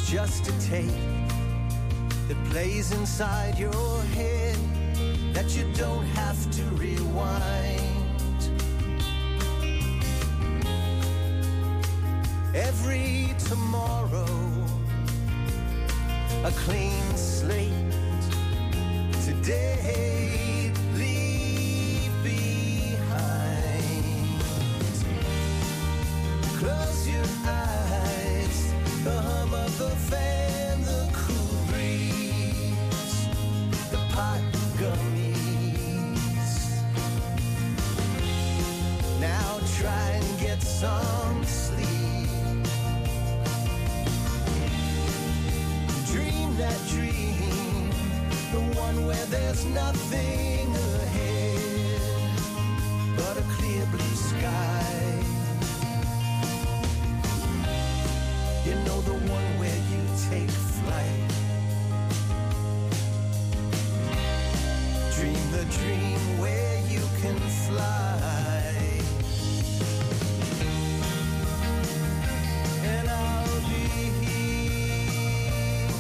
just a tape that plays inside your head that you don't have to rewind. Every tomorrow, a clean slate. Today, leave behind. Close your eyes, the hum of the fan, the cool breeze, the pot gummies. Now try and get some sleep. Dream that dream, the one where there's nothing ahead but a clear blue sky. You know, the one where you take flight. Dream the dream where you can fly. And I'll be here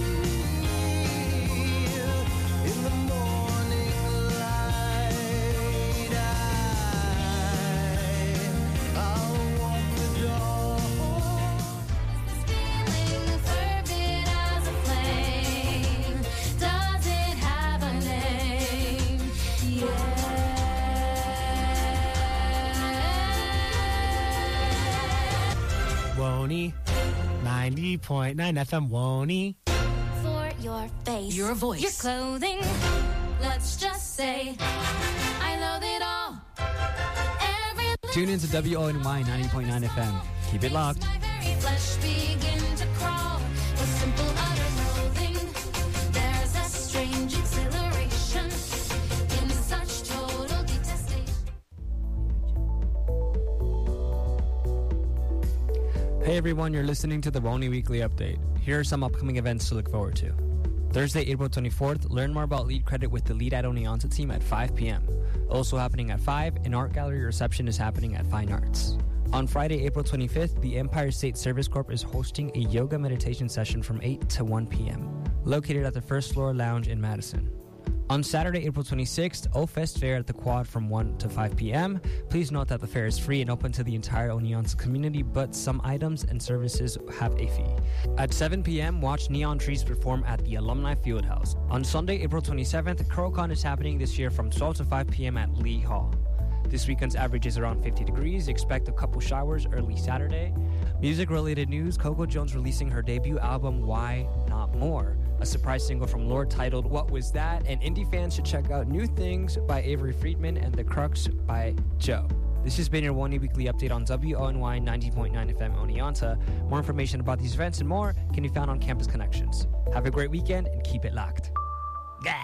in the morning light. I'll walk the dog. Feeling fervid as a flame. Does it have a name? Yeah. Woney, 90.9 FM Woney. For your face, Your voice. your clothing. Let's just say I love it all. Every Tune in to WONY 90.9 FM. Keep it locked. My very flesh begin to crawl. With simple utter loathing, there's a strange exhilaration in such total detestation. Hey everyone, you're listening to the Woney Weekly Update. Here are some upcoming events to look forward to. Thursday, April 24th, learn more about Lead Credit with the Lead at Oneonta team at 5 p.m. Also happening at 5, an art gallery reception is happening at Fine Arts. On Friday, April 25th, the Empire State Service Corp is hosting a yoga meditation session from 8 to 1 p.m., located at the First Floor Lounge in Madison. On Saturday, April 26th, O-Fest Fair at the Quad from 1 to 5 p.m. Please note that the fair is free and open to the entire Oneonta community, but some items and services have a fee. At 7 p.m., watch Neon Trees perform at the Alumni Fieldhouse. On Sunday, April 27th, CurlCon is happening this year from 12 to 5 p.m. at Lee Hall. This weekend's average is around 50 degrees. Expect a couple showers early Saturday. Music-related news, Coco Jones releasing her debut album, Why Not More? A surprise single from Lorde titled What Was That? And indie fans should check out New Things by Avery Friedman and The Crux by Joe. This has been your Woney Weekly Update on WONY 90.9 FM Oneonta. More information about these events and more can be found on Campus Connections. Have a great weekend and keep it locked. Gah!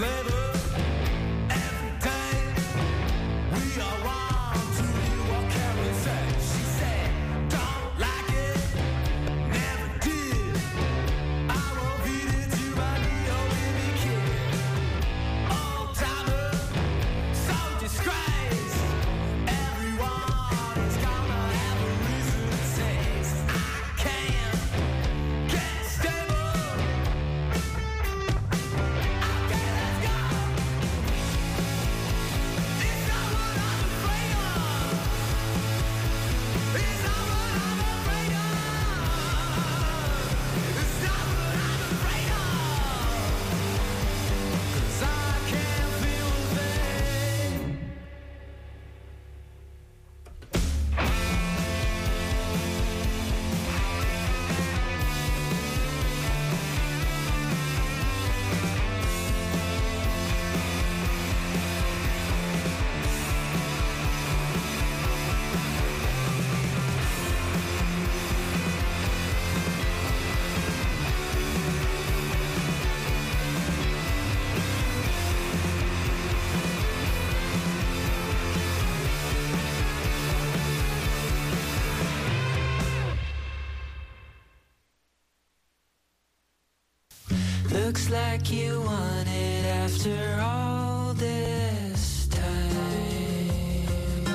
Looks like you won it after all this time.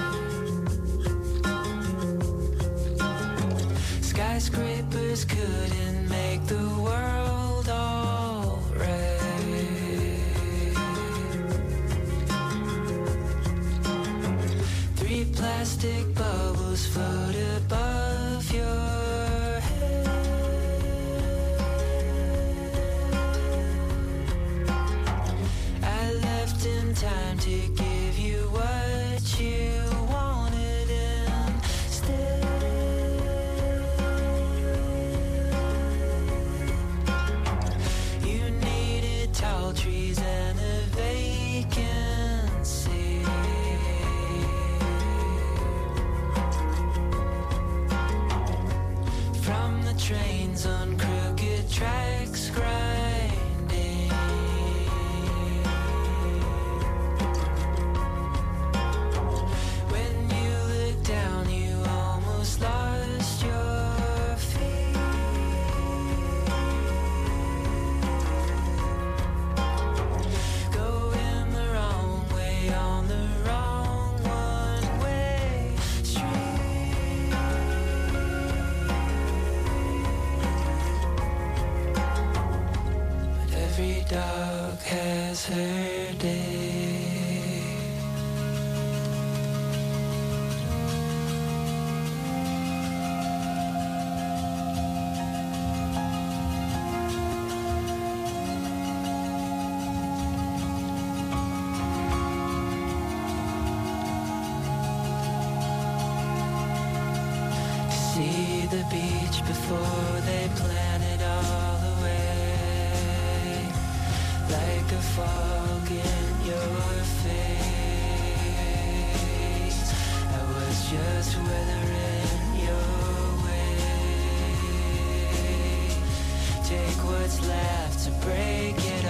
Skyscrapers couldn't make the world all right. 3 plastic bubbles float above your head. I left in time to give you what you wanted instead. You needed tall trees and a vacancy. From the trains on crooked tracks grinding. When you looked down, you almost lost your feet. Going the wrong way on the wrong one-way street. But every dog has her day. See the beach before they plan it all away, like a fog in your face. I was just weathering your way. Take what's left to break it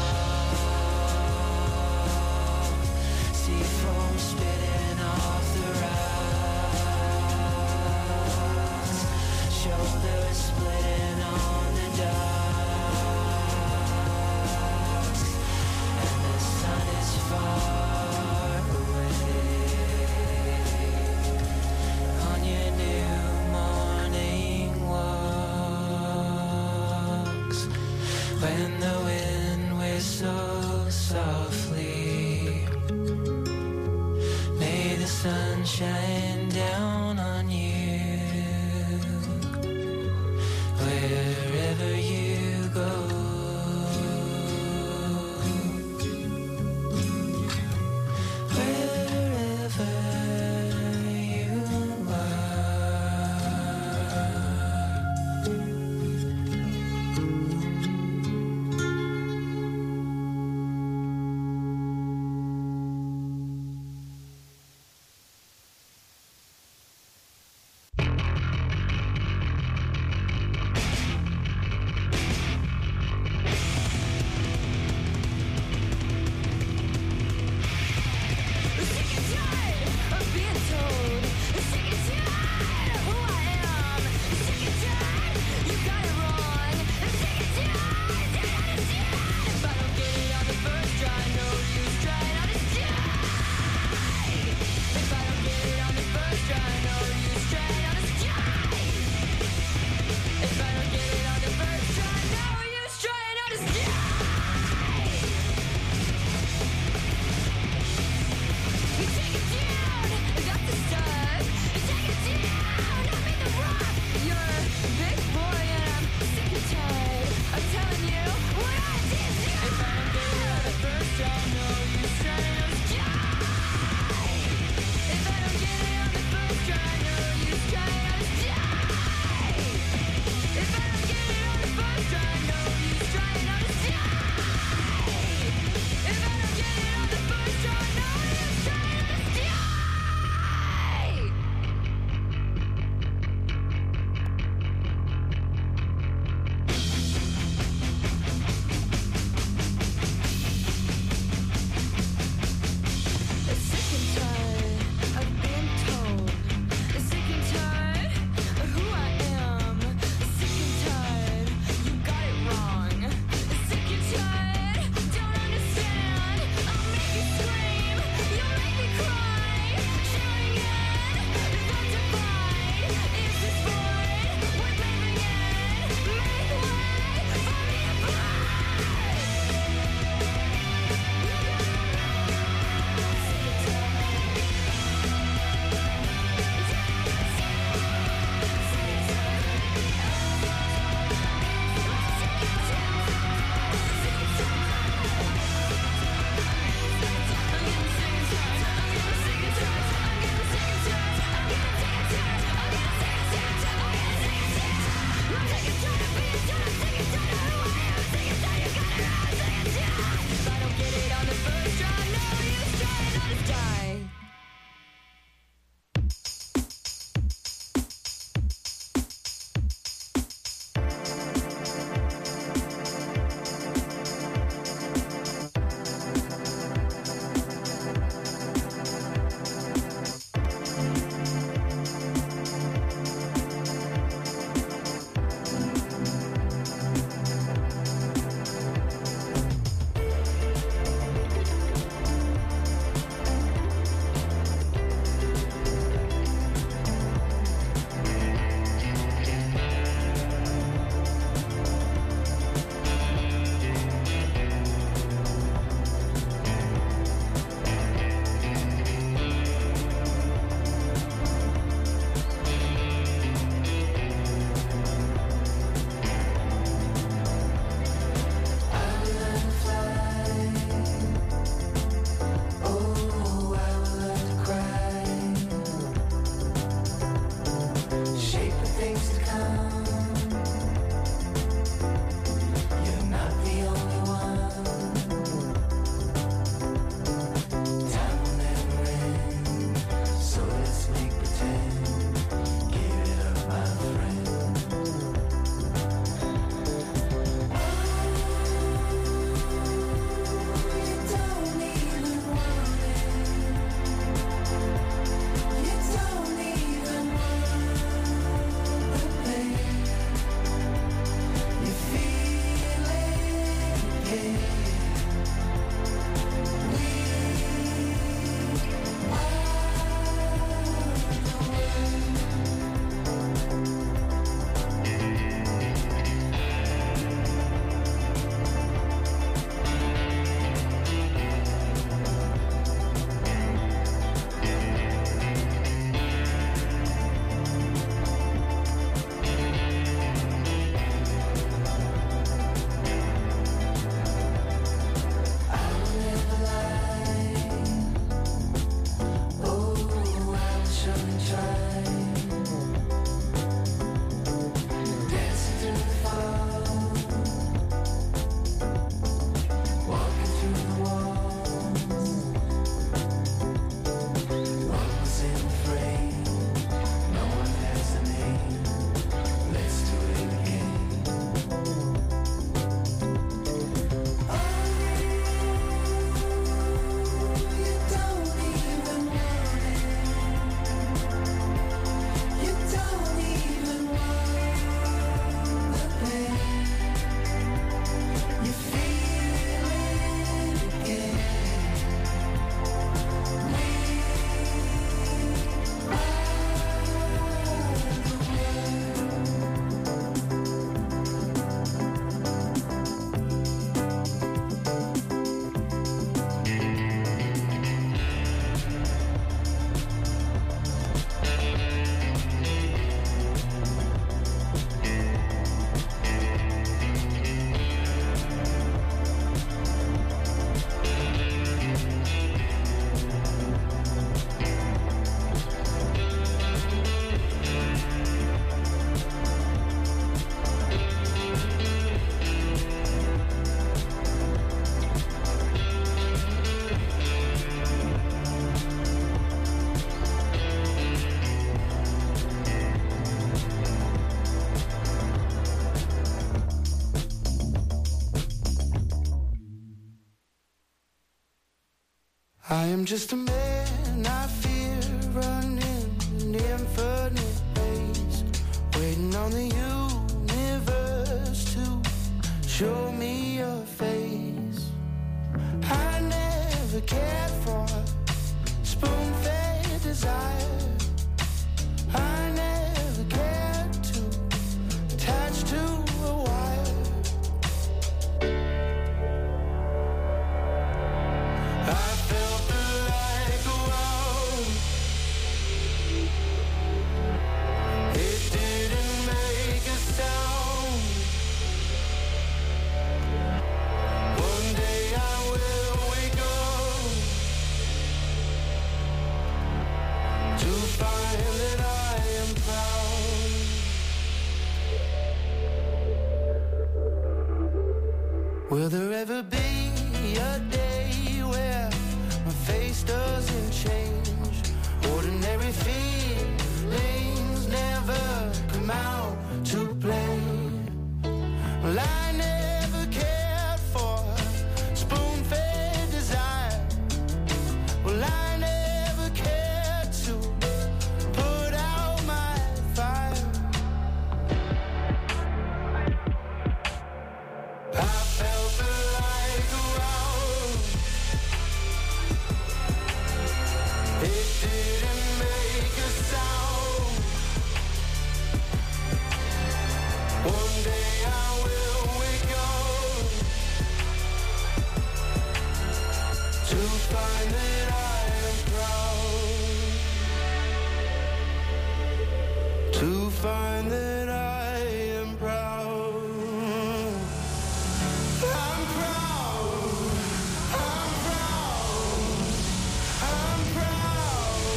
off. See foam spitting off the rocks. Shoulders splitting on the docks. And the sun is far away. On your new morning walks. When the wind whistles softly, may the sun shine down on you. Wherever you go. Wherever you I am just a man, I fear, running an infinite race, waiting on the universe to show me your face. I never cared for spoon-fed desire. I never cared to attach to a wire. I felt like a wow. It didn't make a sound. One day I will wake up to find that I am proud. Will there ever be a day where my face doesn't change? Ordinary feelings never come out to play. Well, I never cared for spoon-fed desire. Well, I never cared to put out my fire. I felt like a wow. It didn't make a sound. One day I will wake up to find that I am proud. To find that I am proud. I'm proud. I'm proud. I'm proud.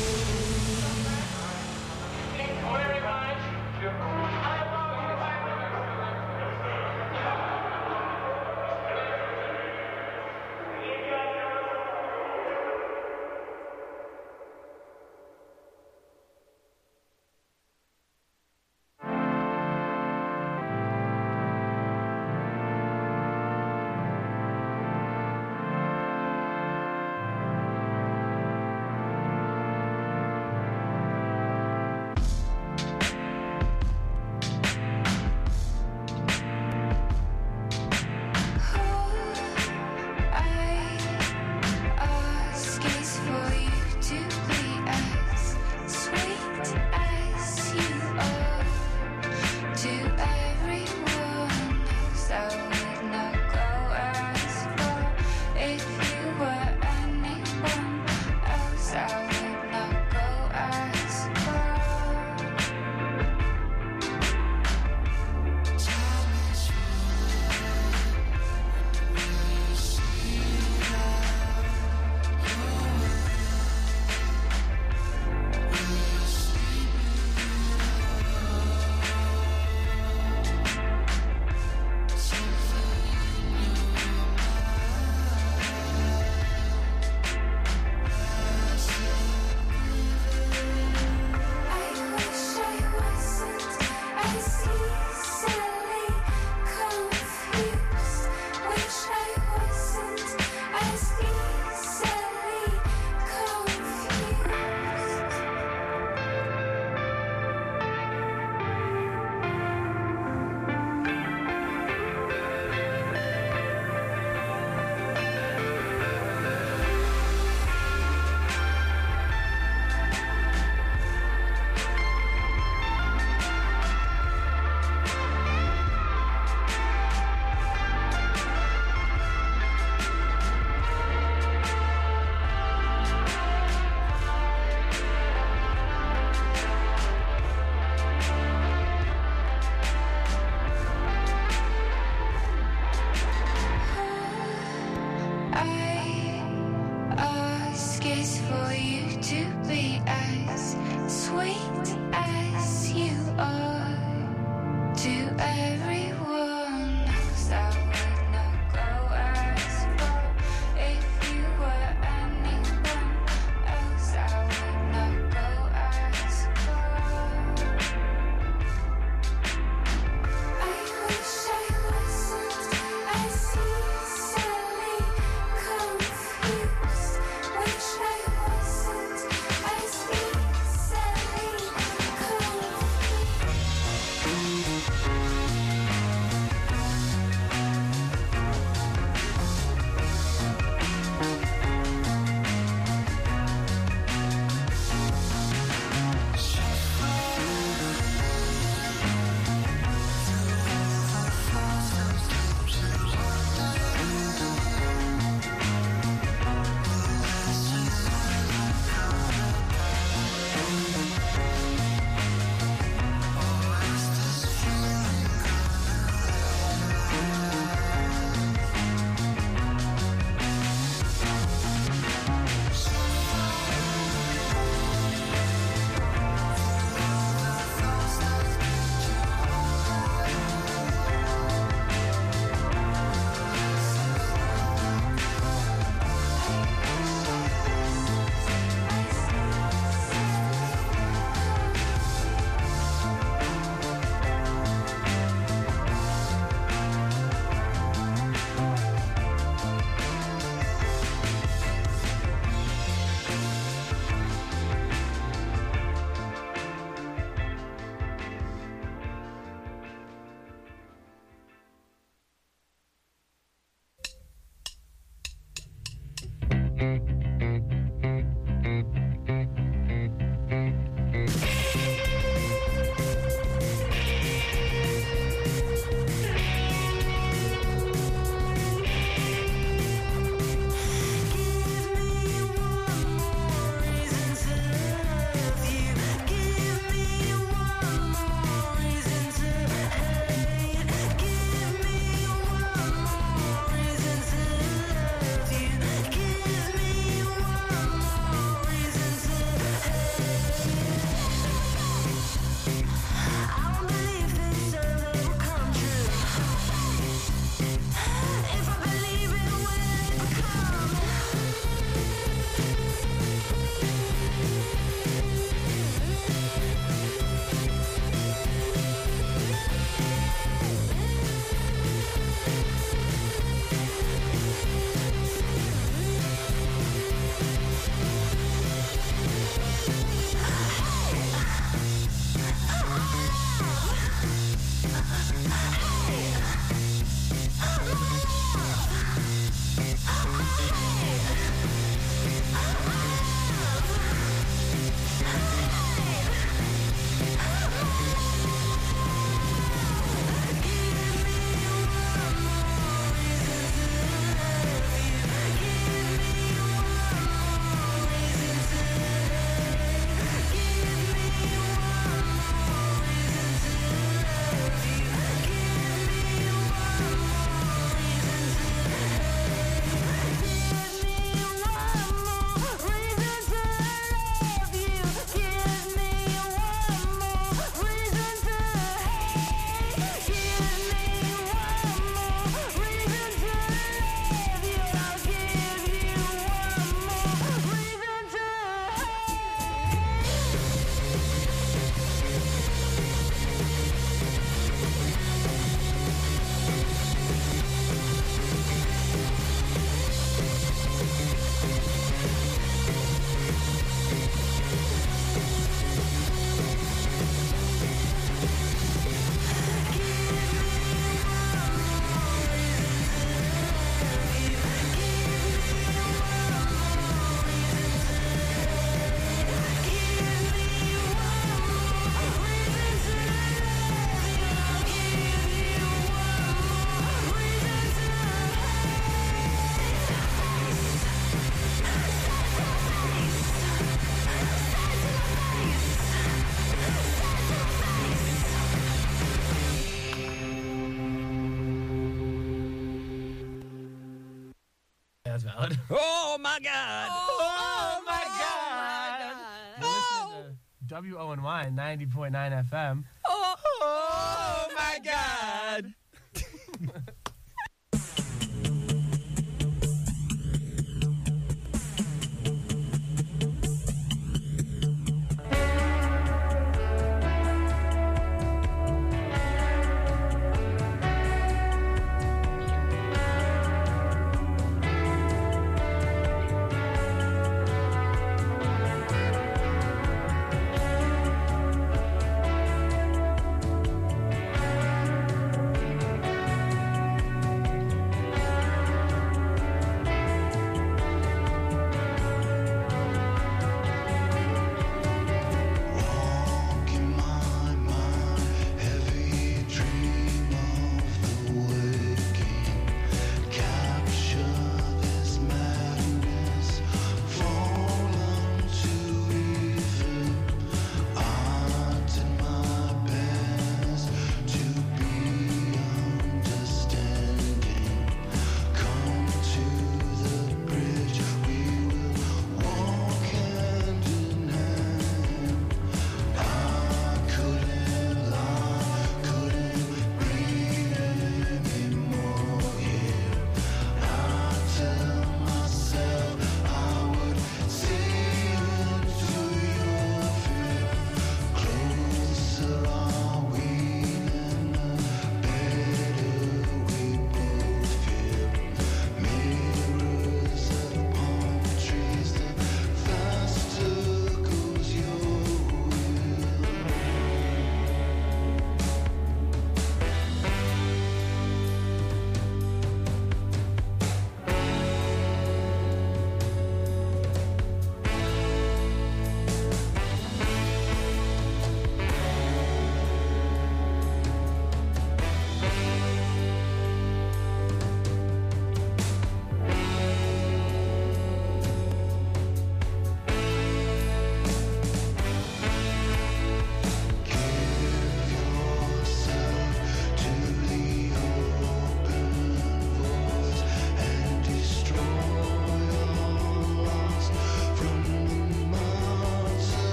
Wish That's valid. Oh my God! Oh my God! You're listening to WONY 90.9 FM. Oh my God!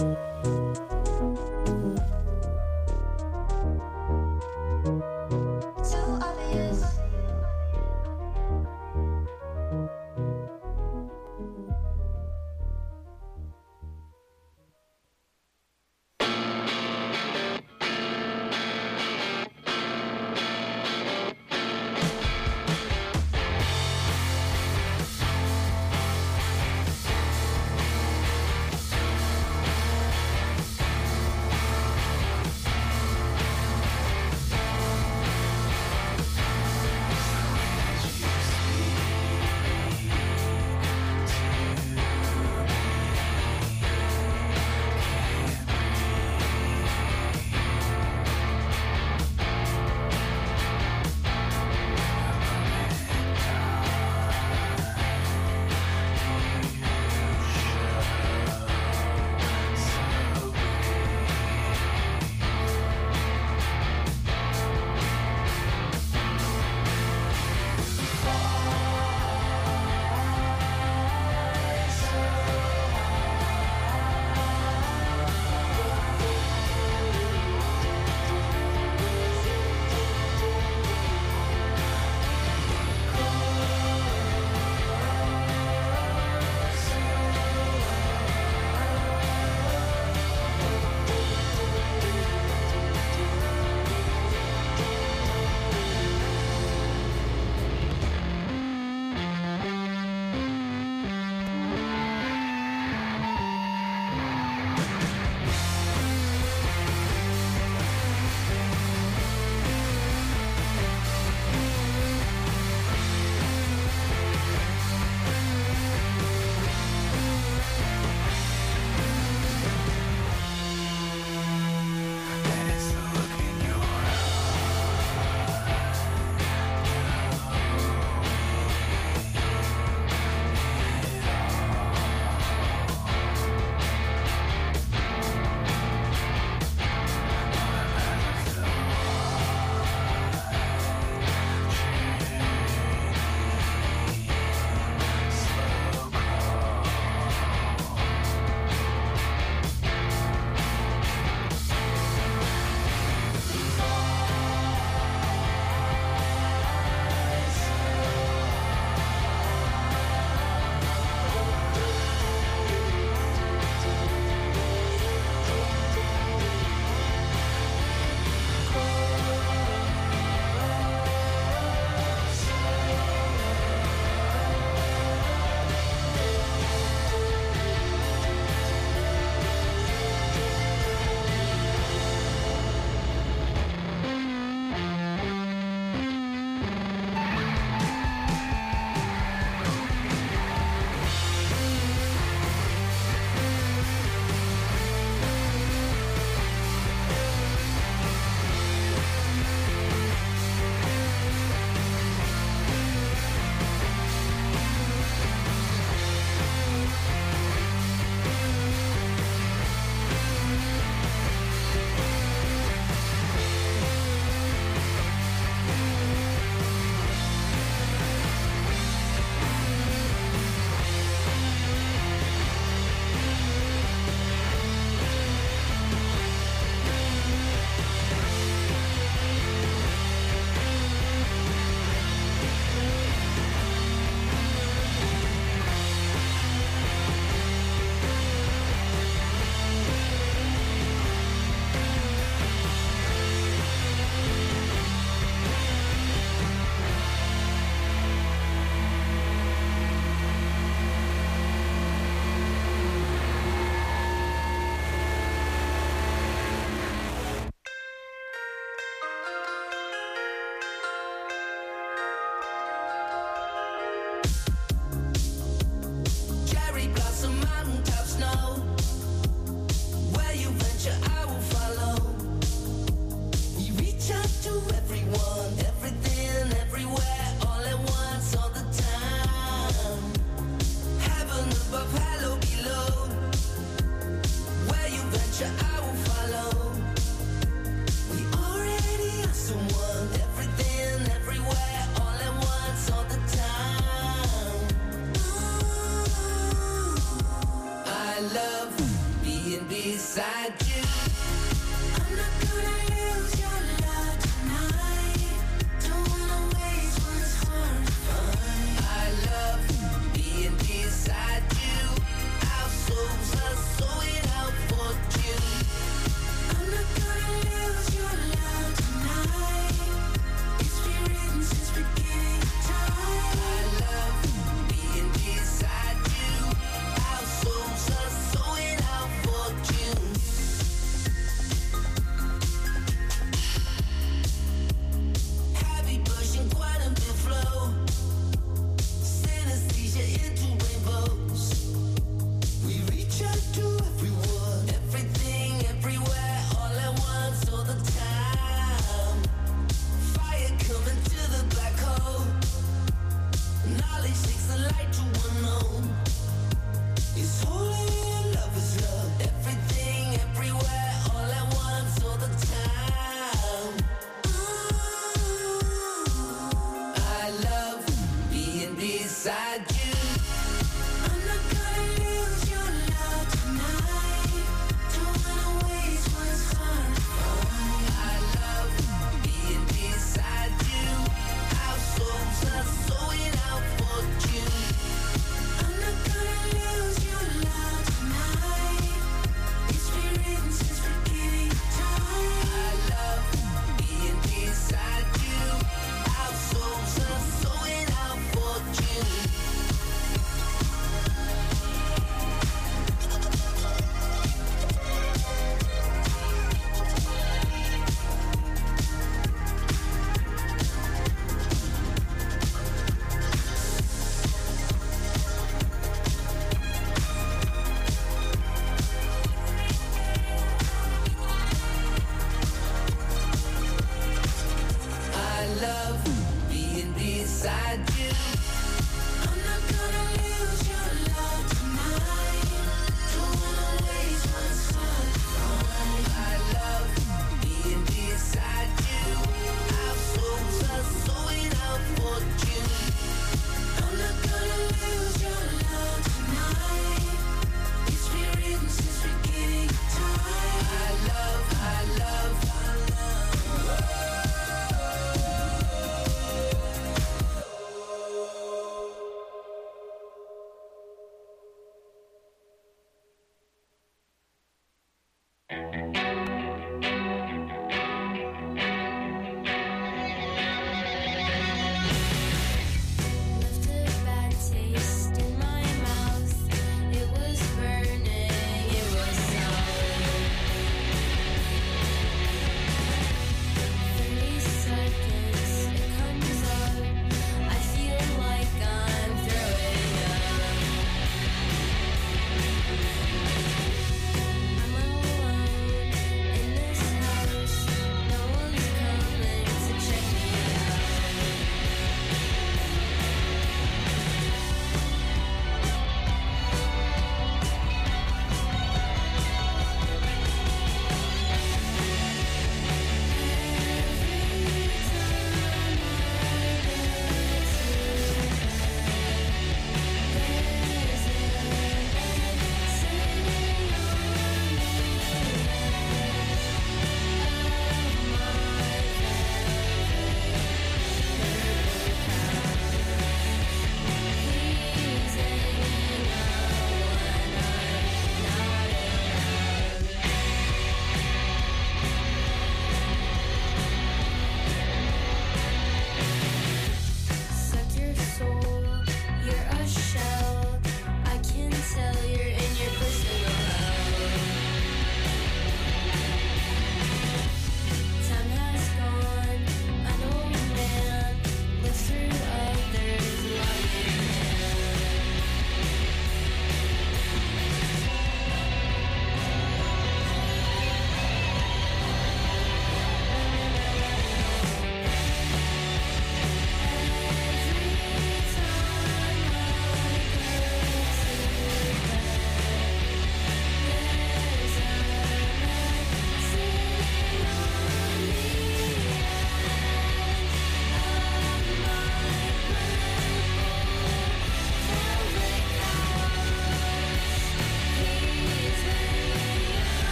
Too obvious. beside you. I'm not gonna lose your love tonight. Don't wanna waste what's hard to find. I love being beside you. Our souls are sewing out for you. I'm not gonna lose your love tonight. It's been written since beginning time. I love being beside you. Our souls are sewing out for you.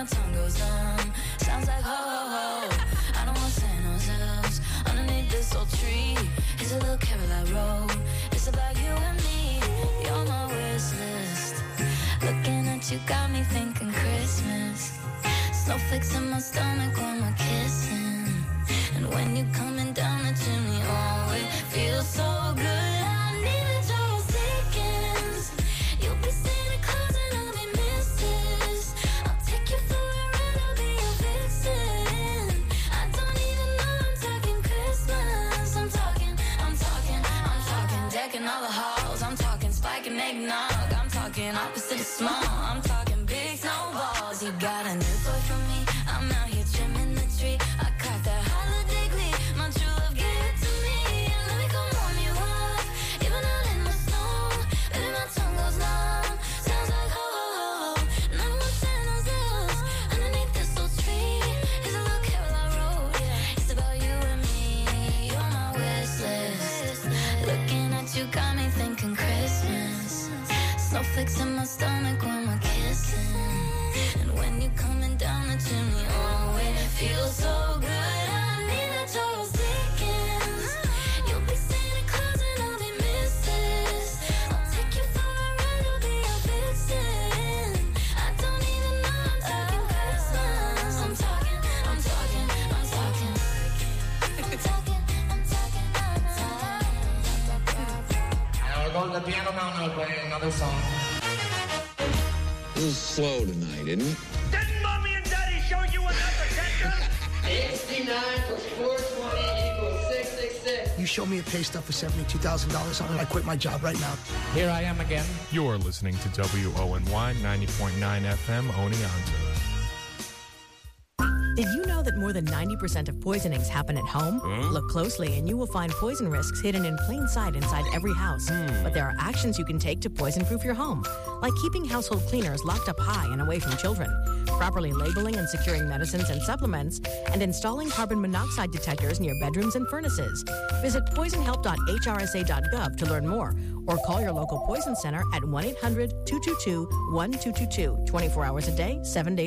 my tongue goes numb. Sounds like ho ho ho. I don't want San Jose's. Underneath this old tree is a little carol I wrote. It's about you and me. You're my wish list. Looking at you got me thinking Christmas. Snowflakes in my stomach when we're kissing. And when you're coming down the chimney, oh, it feels so good. I need a Charles Dickens. You'll be Santa Claus and I'll be Mrs. I'll take you for a ride, I'll be your vixen. I don't even know I'm talking Christmas. I'm talking decking all the halls. I'm talking spiking eggnog. I'm talking opposite of small. I'm talking big snowballs. You got a new toy for me. I'm out here trimming the tree. I caught that holiday glee. My true love gave it to me. And let me come warm you up. Even out in the snow. Baby, my tongue goes numb. Sounds like ho ho ho. And I don't want Santa's hills. Underneath this old tree is a little carol I wrote. It's about you and me. You're my wish list. Looking at you got me thinking Christmas. Snowflakes in my stomach when we're kissing. And when you're coming down the chimney, oh, it feels so good. I need a Charles Dickens. You'll be Santa Claus and I'll be Mrs. I'll take you for a ride, I'll be your vixen. I don't even know I'm talking Christmas. I'm talking. Now we're going to the piano now and I'll play another song. This is slow tonight, isn't it? Didn't Mommy and Daddy show you enough attention? 69 plus 420 equals 666. You show me a pay stub for $72,000 on it, I quit my job right now. Here I am again. You're listening to WONY 90.9 FM Oneonta. Did you know that more than 90% of poisonings happen at home? Look closely and you will find poison risks hidden in plain sight inside every house. But there are actions you can take to poison-proof your home, like keeping household cleaners locked up high and away from children, properly labeling and securing medicines and supplements, and installing carbon monoxide detectors near bedrooms and furnaces. Visit poisonhelp.hrsa.gov to learn more, or call your local poison center at 1-800-222-1222, 24 hours a day, 7 days